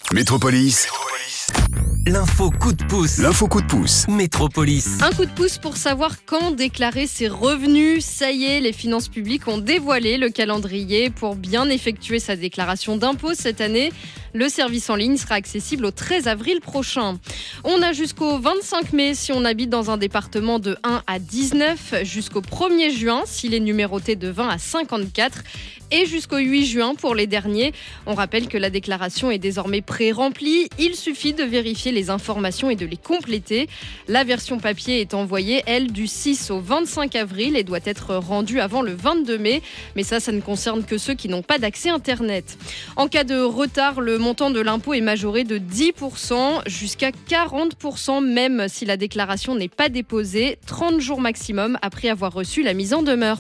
Métropolis. L'info coup de pouce. L'info coup de pouce. Métropolis. Un coup de pouce pour savoir quand déclarer ses revenus. Ça y est, les finances publiques ont dévoilé le calendrier pour bien effectuer sa déclaration d'impôt cette année. Le service en ligne sera accessible au 13 avril prochain. On a jusqu'au 25 mai si on habite dans un département de 1 à 19, jusqu'au 1er juin s'il est numéroté de 20 à 54 et jusqu'au 8 juin pour les derniers. On rappelle que la déclaration est désormais pré-remplie. Il suffit de vérifier les informations et de les compléter. La version papier est envoyée, elle, du 6 au 25 avril et doit être rendue avant le 22 mai. Mais ça ne concerne que ceux qui n'ont pas d'accès Internet. En cas de retard, le montant de l'impôt est majoré de 10% jusqu'à 40% même si la déclaration n'est pas déposée, 30 jours maximum après avoir reçu la mise en demeure.